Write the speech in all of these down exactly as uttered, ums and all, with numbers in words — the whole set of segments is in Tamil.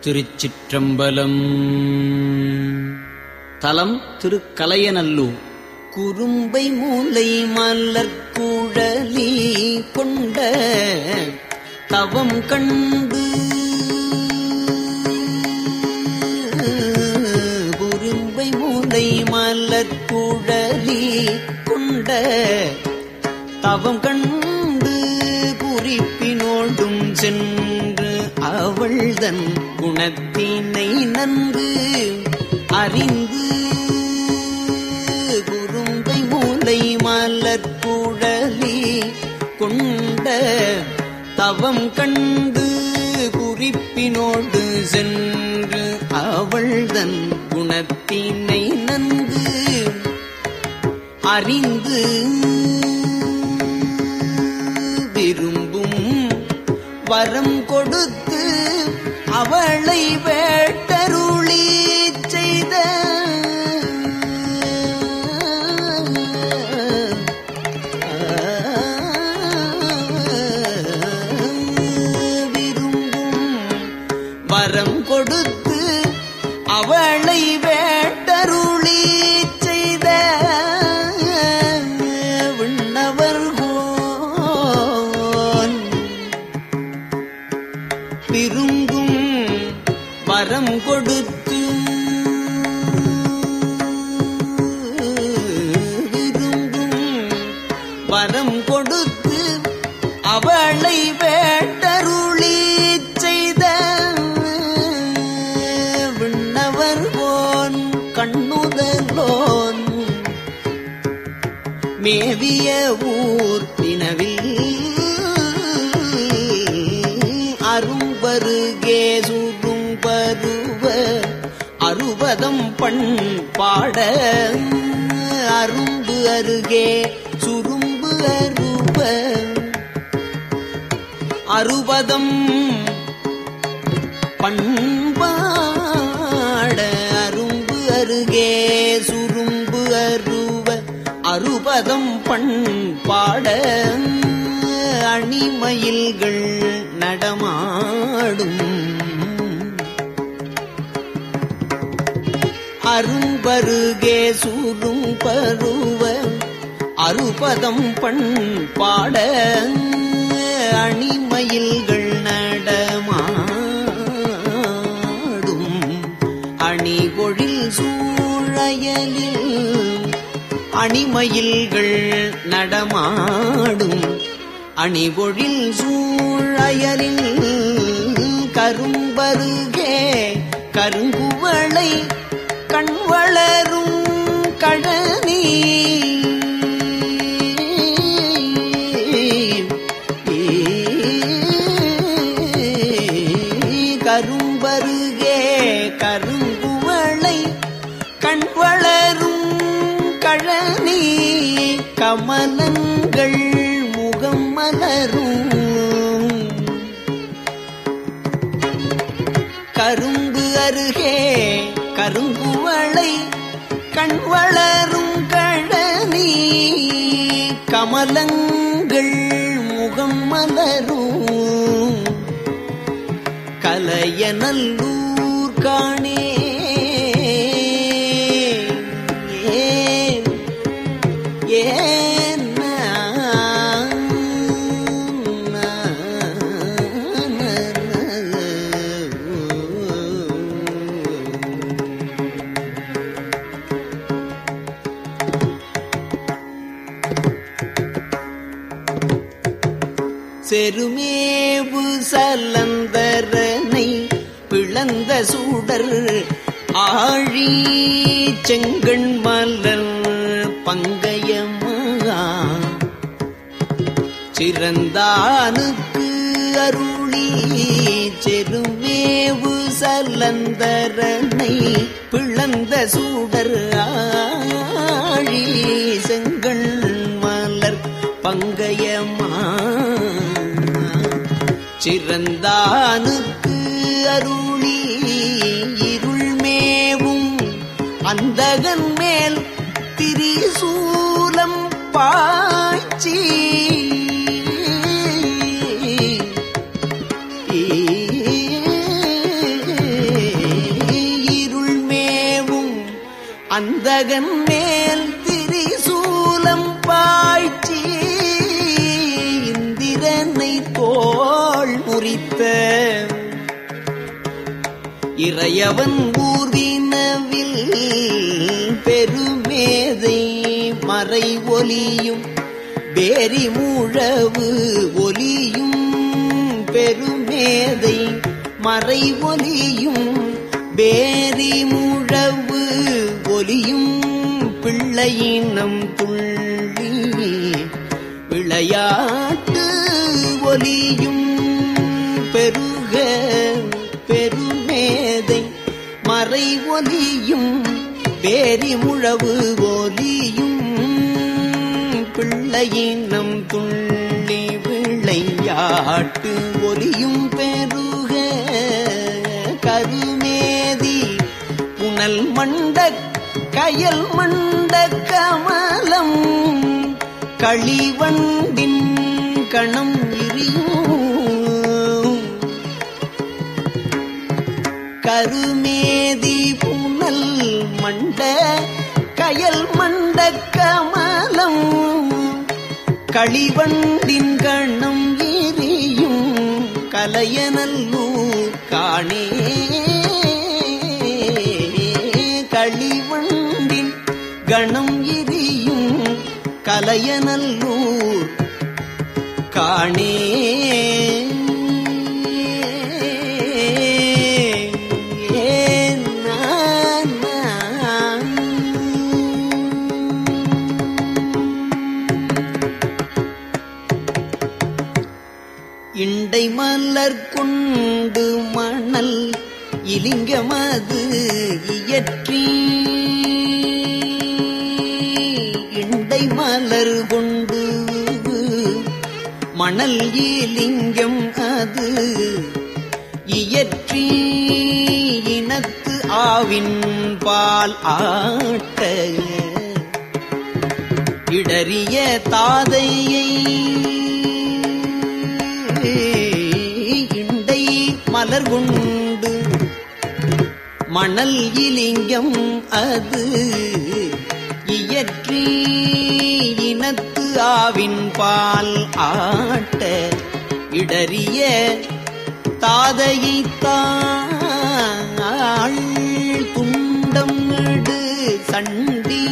திருச்சிற்றம்பலம். தலம் திருக்கலையநல்லூர். குறும்பை மூலை மலர்குழலி கொண்ட தவம் கண்டு குறும்பை மூலை மலர்குழலி கொண்ட தவம் கண்டு குறிப்பினோடும் சென்று அவள்தன் குணத்தினை நன்கு அறிந்து குறும்பை மூலை மலர்குழலி கொண்ட தவம் கண்டு குறிப்பினோடு சென்று அவள்தன் குணத்தினை நன்கு அறிந்து விரும்பும் வரம் கொடுத்து அவளை வேட்டருளி செய்த விரும்பும் வரம் கொடுத்து அவளை வேட்டருளி செய்த விண்ணவர் விரும்பும் வரம் கொடுத்து விரும்பும் வரம் கொடுத்து அவளை வேட்டருளி செய்த விண்ணவர் போன் கண்ணுதலோன் மேவிய ஊர் பினவில் அரும்பருகே சுரும் பருவ அறுபதம் பண் பாட அரும்பு அருகே சுரும்பு அருப அறுபதம் பண்பாட அரும்பு அருகே சுரும்பு அருவ அறுபதம் பண் பாட அணிமயில்கள் நடமாடும் அரும்பருகே சூரும் பருவ அறுபதம் பண் பாட அணிமயில்கள் நடமாடும் அணிபொழில் சூழயலில் அணிமயில்கள் நடமாடும் அணிபொழில் சூழயலில் கரும்பருகே கருங்குவளை கண்வளரும் கழனி கரும்பருகே கருங்குவளை கண்வளரும் கழனி கமலங்கள் முகம் மலரும் கரும்பு அருகே கருங்குவளை கண்வளரும் கழனி கமலங்கள் முகம் மலரும் கலையநல்லூர் காணே ஏன் ஏன் செருமேவு சலந்தரனை பிளந்த சூடர் ஆழி செங்கண் மலர் பங்கயமா சிறந்தானுக்கு அருளி செருமேவு சலந்தரனை பிளந்த சூடர் ஆழி செங்கண் மலர் பங்கயமா சிறந்தானுக்கு அருளி இருள்மேவும் அந்தகன் மேல் திரிசூலம் பாய்ச்சி அந்தகன் மேல் திரிசூலம் பாய்ச்சி இந்திரனை தோள் முறித்த இறையவன் ஊர்வினவில் பெருமேதை மறை ஒலியும் பேரி முழவு ஒலியும் பெருமேதை மறை ஒலியும் பேரி முழவு ஒலியும் பிள்ளையினம் துள்ளி விளையாட்டு ஒலியும் பெருக பெருமேதை மறை ஒலியும் பேரி முழவு ஒலியும் பிள்ளையினம் துள்ளி விளையாட்டு ஒலியும் பெருக கருமேதி புனல் மண்ட கயல் மண்ட கமலம் களிவண்டின் கணம் எரியும் கருமேதி புனல் மண்ட கயல் மண்ட கமலம் களிவண்டின் கணம் எரியும் கலையநல்லூர் காணே களிவண்டின் கணம் எரியும் கலையநல்லூர் காணே இண்டை மலர் கொண்டு மணல் இலிங்கமது இயற்றி இண்டை மலர் கொண்டு மணல் இலிங்கம் அது இயற்றி இனத்து ஆவின் பால் ஆட்ட இடறிய தாதையை இண்டை மலர் கொண்டு மணல் இலிங்கம் அது இயற்றி இனத்து ஆவின் பால் ஆட்ட இடறிய தாதையை தாள் துண்டம் இடு சண்டி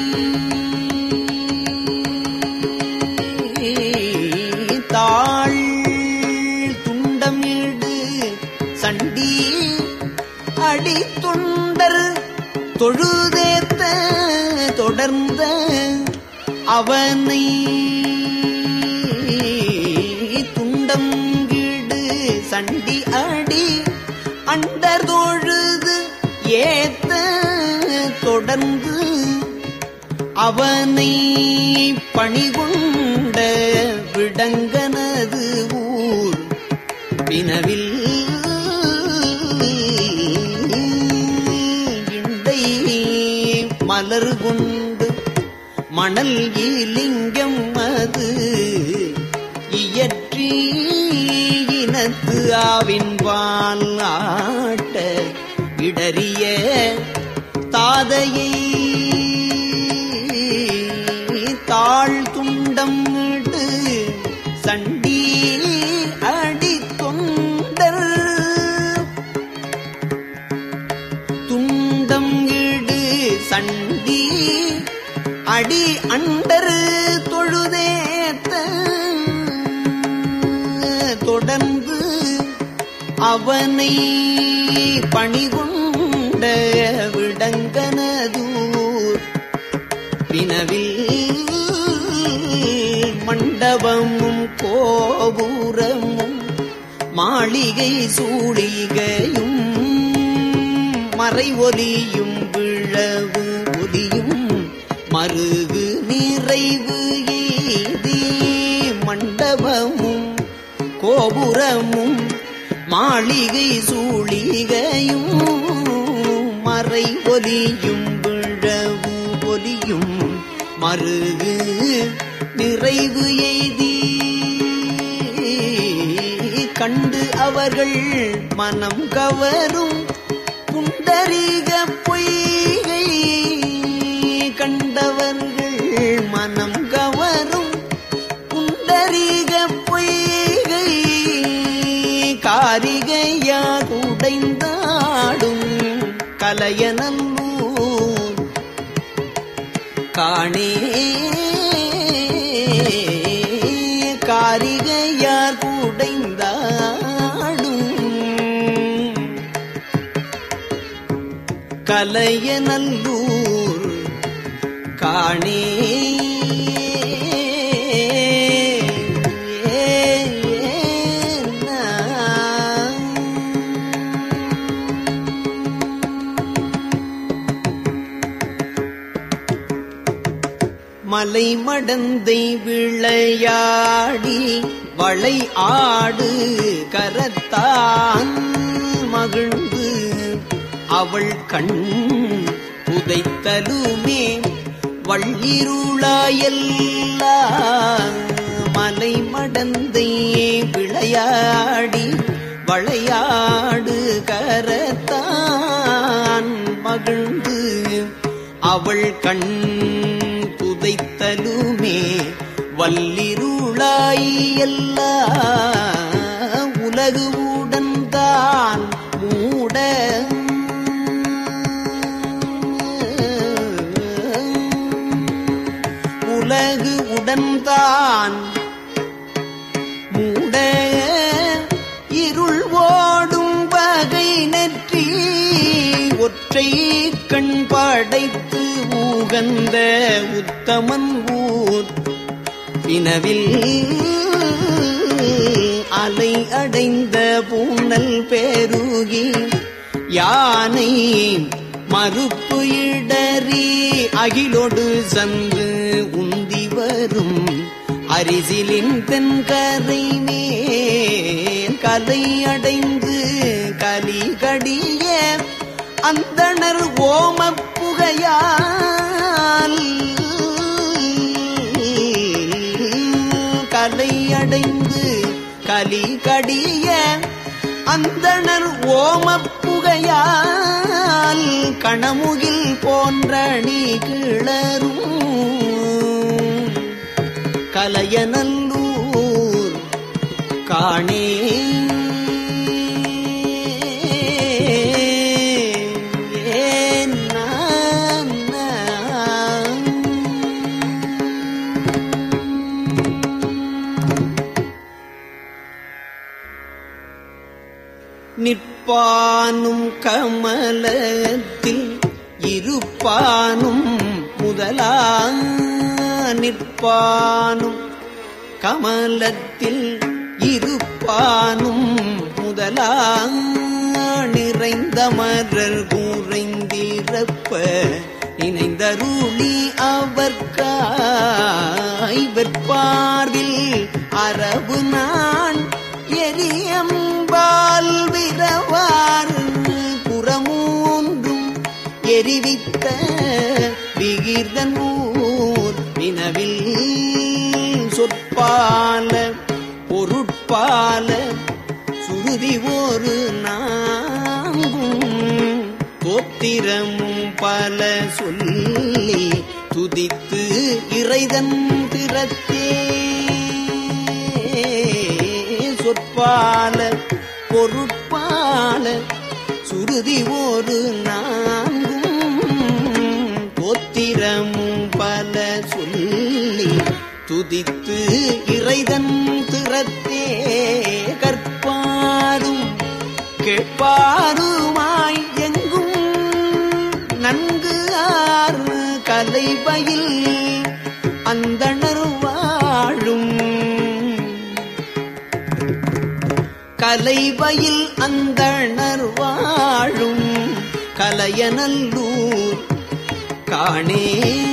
தாள் துண்டம் இடு சண்டி அடி தொண்டர் தொழுதேத்த தொடர்ந்த அவனை துண்டம் இடு சண்டி அடி அண்டர் தொழுது ஏத்த தொடர்ந்து அவனை பணிகொண்ட விடங்கனது ஊர் வினவில் இண்டை மலர் கொண்டு மணல் இலிங்கம் அது இயற்றி இனத்து ஆவின் பால் ஆட்ட இடறிய தாதையை தாழ் துண்டம் இடு சண்டி அடி தொண்டர் துண்டம் இடு சண்டி அடி அண்டர் தொழுதேத்த தொடர்ந்து அவனை பணிகொண்ட விடங்கனதூர் வினவில் மண்டபமும் கோபுரமும் மாளிகை சூழிகையும் மறை ஒலியும் விழவு ஒலியும் மருகு நிறைவு எய்தி மண்டபமும் கோபுரமும் மாளிகை சூழிகையும் மறை ஒலியும் விழவு ஒலியும் மருகு நிறைவு எய்தி கண்டு அவர்கள் மனம் கவரும் புண்டரீக பொய்கை காரிகையார் உடைந்தாடும் கலையநல்லூர் காணே காரிகையார் உடைந்தாடும் கலையநல்லூர் காணே மலை மடந்தை விளையாடி வளை ஆடு கரத்தான் மகிழ்ந்து அவள் கண் புதைத்தலுமே வள்ளிருளாயெல்லாம் மலை மடந்தை விளையாடி வளையாடு கரத்தான் மகிழ்ந்து அவள் கண் புதைத்தலுமே வல்லிருளாய் எல்லா உலகு உடன்தான் மூட உலகு உடன்தான் மூட இருள் ஓடும் வகை நெற்றி ஒற்றை கண் படைத்து உகந்த உத்தமன் ஊர் வினவில் அலை அடைந்த பூனல் பெருகி யானை மறுப்பு இடறி அகிலோடு சந்து உந்தி வரும் அரிசிலின் தென்கரை மேல் கலை அடைந்து கலி கடிய அந்தணர் ஓமப் புகையால் கலை அடைந்து கலி கடிய அந்தணர் ஓமப் புகையால் கணமுகில் போன்றணி கிளரும் கலையநல்லூர் காணே நிற்பானும் கமலத்தில் இருப்பானும் முதலா நிற்பானும் கமலத்தில் இருப்பானும் முதலா நிறைந்த மலர் கூரைந்திருப்ப நினைந்தருளி அவர்காய் வெற்பார்வில் அரபு நான் எரியம்பால் விரவார் புறமூன்றும் எரிவித்த விகிர்தன் ஊர் வினவில் சொற்பால பொருட்பால சுருதி ஒரு நாங்கும் தோத்திரமும் பல சொல்லி துதித்து இறைதன் திறத்தே சொற்பால பொருட்பால சுருதி ஒரு நான்கும் தோத்திரமும் பல சொல்லி துதித்து இறைதன் திறத்தே கற்பாரும் கேட்பாருமாய் எங்கும் நன்கு ஆறு கலைபயில் அந்தணர் வாழும் கலைபயில் அந்தணர் வாழும் கலையநல்லூர் காணே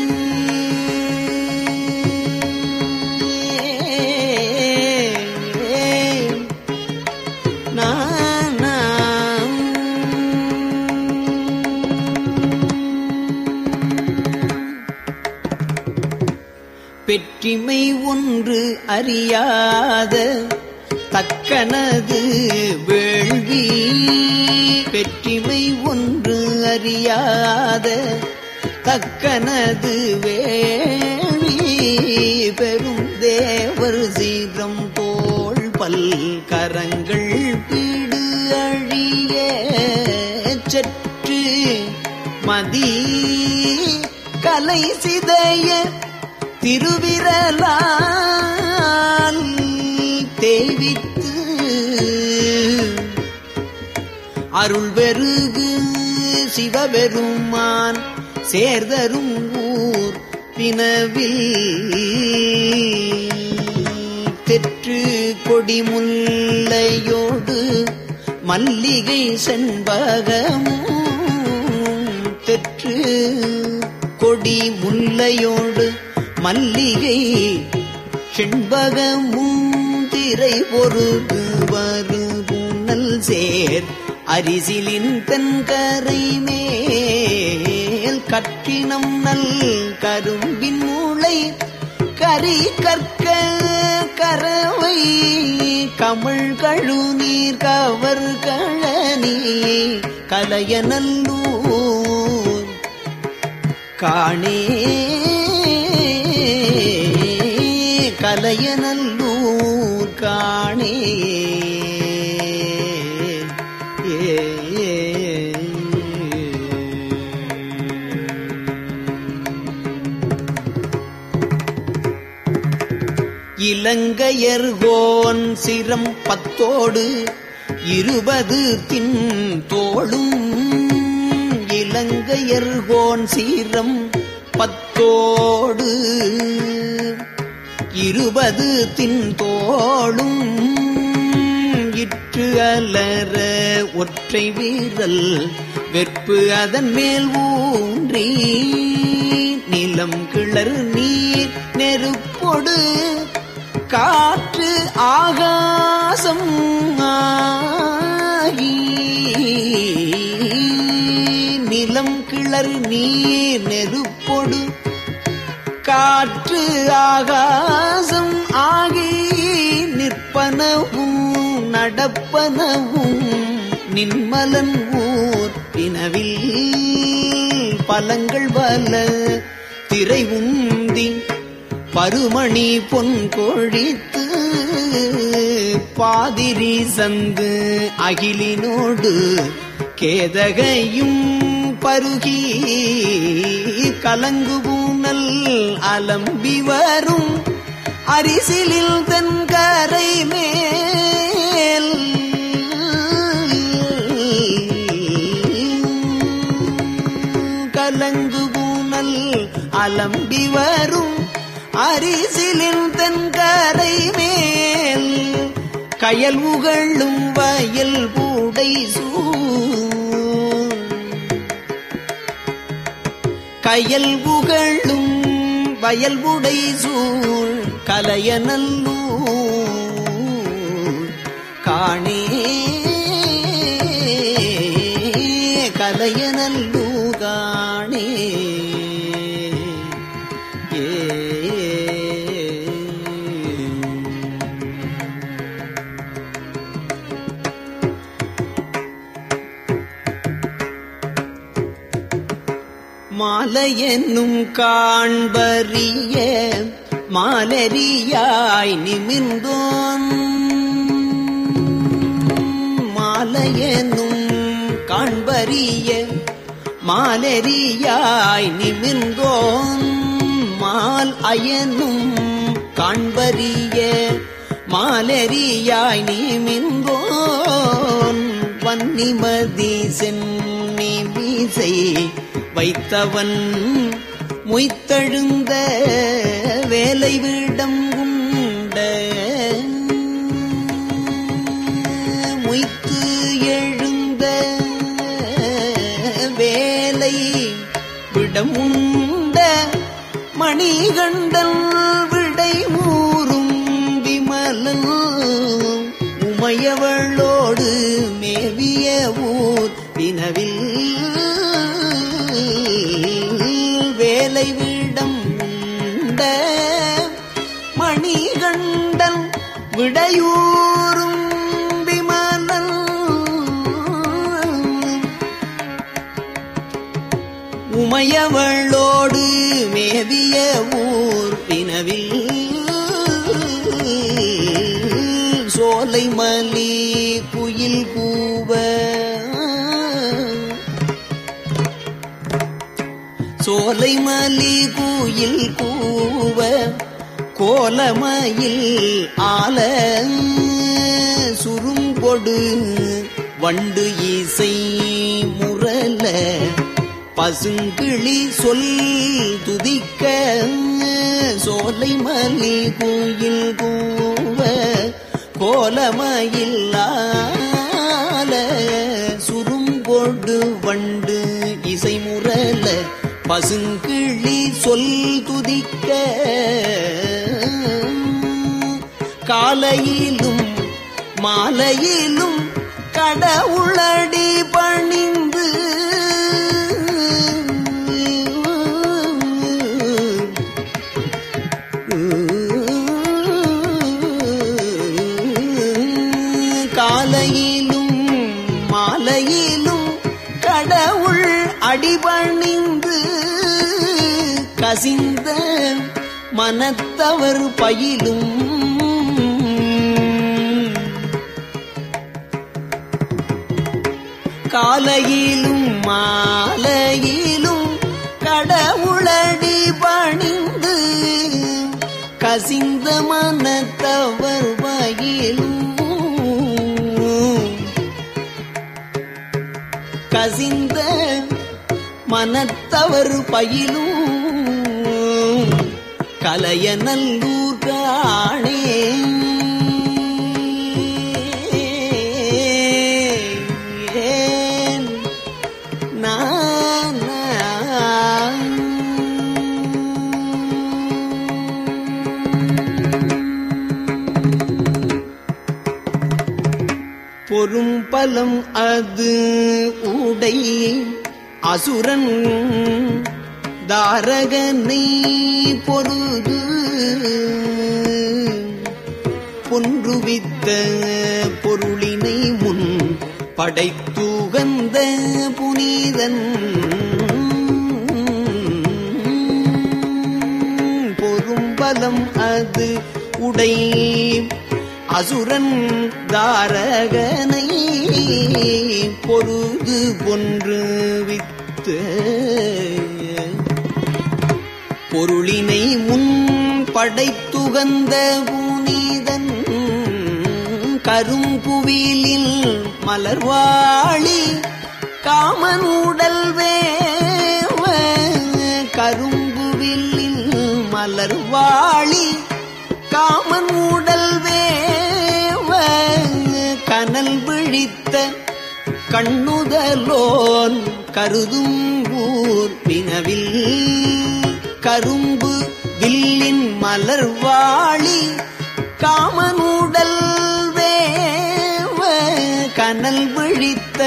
பெற்றிமை ஒன்று அறியாத தக்கனது வேள்வி பெற்றிமை ஒன்று அறியாத தக்கனது வேள்வி பெரும் தேவர் சீரம் தோள் பல் கரங்கள் பீடு மதி கலை சிதைய திருவிரலால் தேய்வித்து அருள் பெருகு சிவபெருமான் சேர்தரும் ஊர் பினவில் தெற்று கொடி முல்லையோடு மல்லிகை செண்பகமும் தெற்று கொடி முல்லையோடு மல்லிகை செண்பகமும் திரை பொருது வருகுணல் சேர் அரிசிலின் தென்கரை மேல் கற்றினம் நல் கரும்பின் மூளை கரி கற்க கரவை கமிழ் கழுநீர் கவர் கழனி கலையநல்லூர் காணே கலையநல்லூர் காணே. இலங்கையர்கோன் சிரம் பத்தோடு இருபது தின் தோளும் இலங்கையர்கோன் சீரம் பத்தோடு இருபது தின் தோளும் இற்று அலற ஒற்றை வீரல் வெற்பு அதன் மேல் ஊன்றி நிலம் கிளர் நீர் நெருப்பொடு காற்று ஆகாசம் ஆகி நிலம் கிளர் நீர் நெருப்பொடு காற்று ஆகாசம் ஆகி நிற்பனவும் நடப்பனவும் நின்மலன் ஊர் பினவில் பலங்கள் பல திரை உந்தி பருமணி பொன் கொழித்து பாதிரி சந்து அகிலினோடு கேதகையும் பருகி கலங்குபூனல் அலம்பி வரும் அரிசிலில் தென்கரை மேல் கலங்குபூனல் அலம்பி வரும் அரிசிலின் தென்கரை மேல் கயல் உகழும் வயல் பூடை சூழ் கயல் புகழும் வயல் புடை சூழ் கலையநல்லூர் காணே கலையநல்லூர் காணே. மாலையென்னும் காண்பறிய மாலரியாய் நிமிர்ந்தோன் மாலையென்னும் காண்பறிய மாலரியாய் நிமிர்ந்தோன் மால் அயனும் காண்பறிய மாலரியாய் நிமிர்ந்தோன் வன்னிமதி சென்னி வீசை வைத்தவன் மொய்த்தழுந்த வேலை விடம் உண்ட மொய்த்து எழுந்த வேலை விடம் உண்ட மணிகண்டன் விடை மூறும் விமலன் உமையவளோடு மேவிய ஊர் வினவில் வேலை விடம் உண்ட மணிகண்டன் விடையூறும் விமலன் உமையவளோடு மேவிய ஊர் பினவில் சோலை மலி குயில் கூவ சோலை மலி குயில் கூவ கோலமயில் ஆல சுருங்கொடு வண்டு இசை முரல பசுங்கிளி சொல் துதிக்க சோலை மலி குயில் கூவ கோலமயில் ஆல சுருங்கொடு வண்டு இசை முரல பசுங்கிளி சொல் துதிக்க காலையிலும் மாலையிலும் கடவுளடி பணிந்து காலையிலும் மாலையிலும் கடவுள் அடிபணிந்து கசிந்த மனத்தவர் பயிலும் காலையிலும் மாலையிலும் கடவுளடி பணிந்து கசிந்த மனத்தவர் பயிலும் கசிந்த மனத்தவர் பயிலும் கலையநல்லூர் காணே பொறும் பலம் அது உடை அசுரன் தாரகனை பொருது பொன்றுவித்த பொருளினை முன் படைத்துகந்த புனிதன் பொறும் பலம் அது உடை அசுரன் தாரகனை பொருது பொன்று வித்து பொருளினை முன் படைத்துகந்த புனிதன் கரும்புவிலில் மலர்வாழி காமனுடல் வேவ கரும்புவிலில் மலர்வாழி காமனுடல் வேவ கனல் விழித்த கண்ணுதலோன் கருதும் ஊர் வினவில் கரும்பு வில்லின் மலர்வாழி காமனுடல் வேவ கனல் விழித்த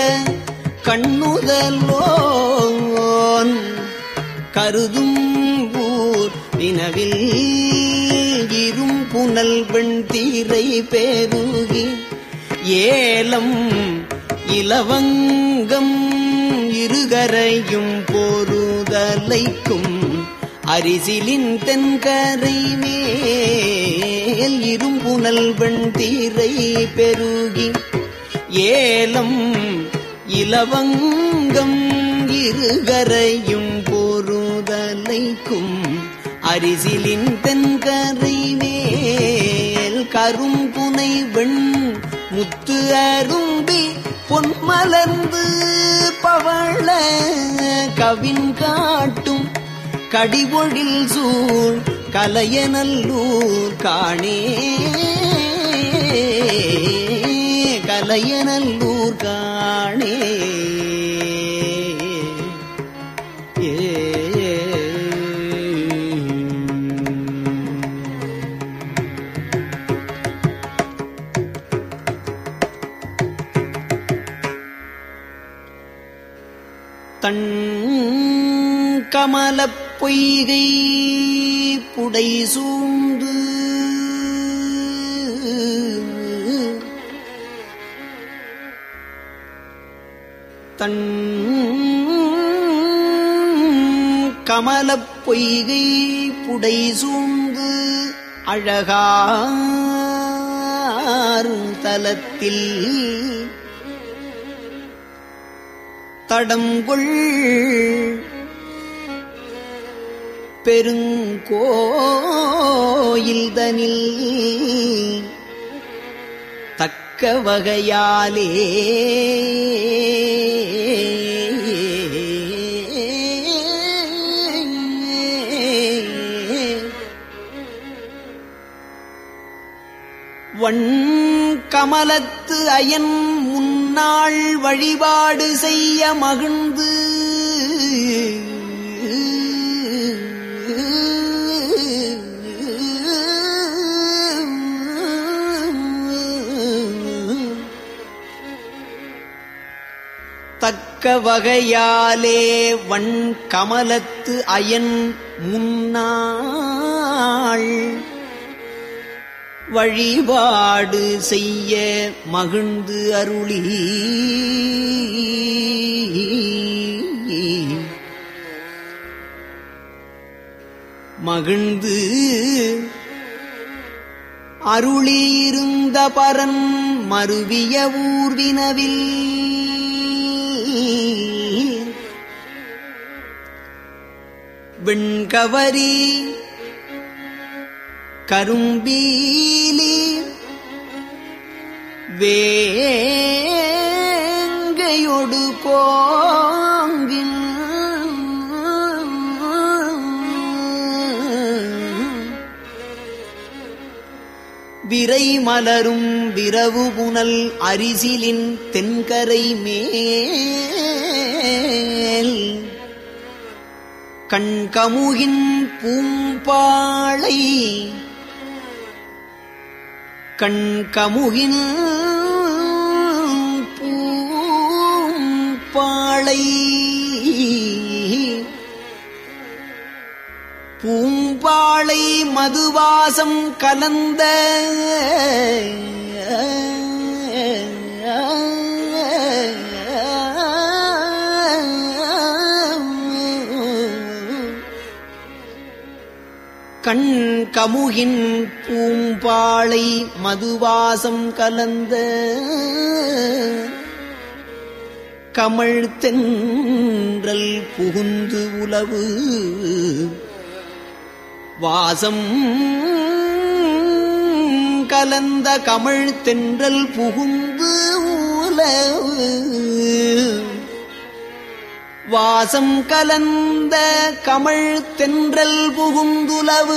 கண்ணுதலோன் கருதும் ஊர் வினவில் இரும் புனல் வெண்தீரை பெருகி ஏலம் இலவங்கம் இருகரையும் பொருதலைக்கும் அரிசிலின் தென்கரை மேல் இரும்புனல் வெண்தீரை பெருகி ஏலம் இலவங்கம் இருகரையும் பொருதலைக்கும் அரிசிலின் தென்கரை மேல் கரும்புனை வெண் முத்து அரும்பி பொன்மலர்ந்து பவள கவின் காட்டும் கடிபொழில் சூழ் கலையநல்லூர் காணே கலையநல்லூர் காணே தன் கமலப் பொய்கை புடை சூழ்ந்து தன் கமலப் பொய்கை புடை சூழ்ந்து அழகார் தலத்தில் தடங்கொள் பெருங்கோயில்தனில் தக்க வகையாலே வண் கமலத்து அயன் முன்னாள் வழிபாடு செய்ய மகிழ்ந்து தக்க வகையாலே வண் கமலத்து அயன் முன்னாள் வழிபாடு செய்ய மகிழ்ந்து அருளி மகிழ்ந்து அருளியிருந்த பரன் மருவிய ஊர்வினவில் வெண்கவரி கரும்பீலி வேங்கையொடு கோங்கின் விரை மலரும் விரவு புனல் அரிசிலின் தென்கரை மேல் கண்கமுகின் பூம்பாளை கண்கமுகின் பூம்பாளை பூம்பாளை மதுவாசம் கலந்த கண் கமுகின் பூம்பாளை மதுவாசம் கலந்த கமழ் தென்றல் புகுந்து உலவு வாசம் கலந்த கமழ் தென்றல் புகுந்து உலவு வாசம் கலந்த கமழ் தென்றல் புகுந்துலவு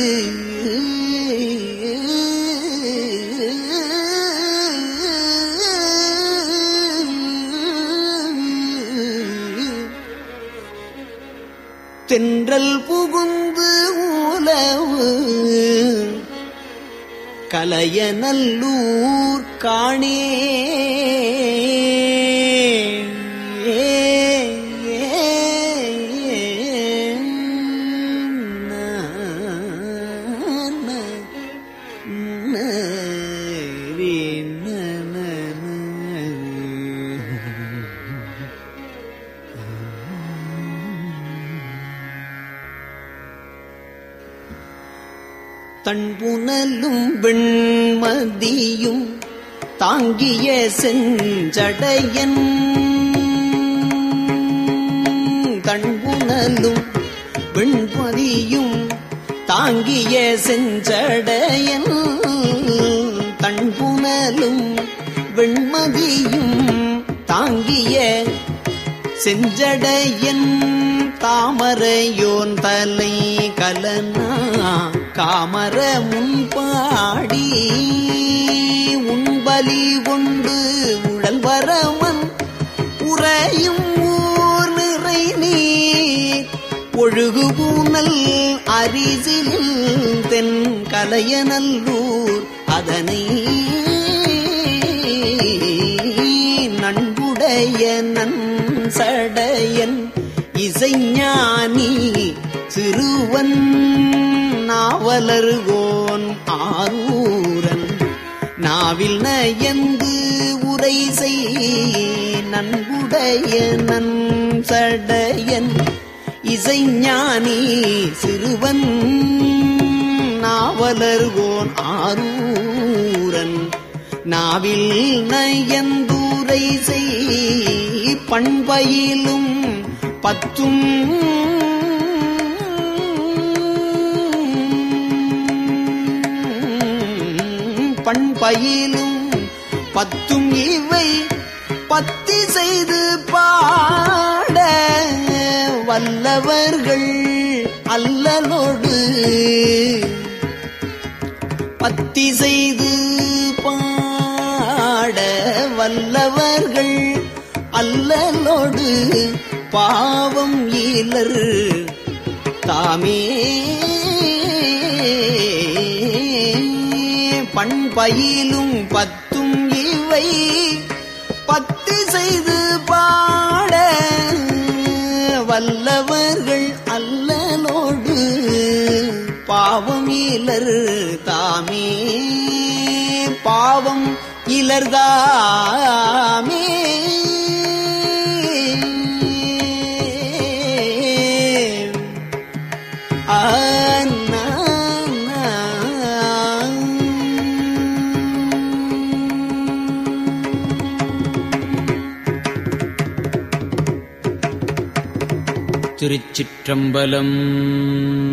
தென்றல் புகுந்து உலவு கலையநல்லூர் காணே தன்புனலும் வெண்மதியும் தாங்கிய செஞ்சடையன் தன்புனலும் வெண்மதியும் தாங்கிய செஞ்சடையன் தன்புனலும் வெண்மதியும் தாங்கிய செஞ்சடையன் தாமரையோன் தலை கலனா காமர முன்பாடி உண்பலி கொண்டு உழல் வரமன் உறையும் ஊர் நிறை நீர் ஒழுகு பூனல் அரிசிலில் தென் கலையநல்லூர் அதனை நண்புடைய நன்சடையன் இசைஞானி சிறுவன் நாவலர்கோன் ஆரூரன் நாவில் நயந்து உரை செய் நண்புடைய நன்சடையன் இசைஞானி சிறுவன் நாவலர்கோன் ஆரூரன் நாவில் நயந்துரை செய் பண்பயிலும் பத்தும் பயிலும் பத்தும் இவை பத்தி செய்து பாட வல்லவர்கள் அல்லலோடு பத்தி செய்து பாட வல்லவர்கள் அல்லலோடு பாவம் ஈலர் தாமே பண்பயிலும் பத்தும் இவை பத்தி செய்து பாட வல்லவர்கள் அல்லலோடு பாவம் இலர் தாமே பாவம் இலர்தாமே திருச்சிற்றம்பலம்.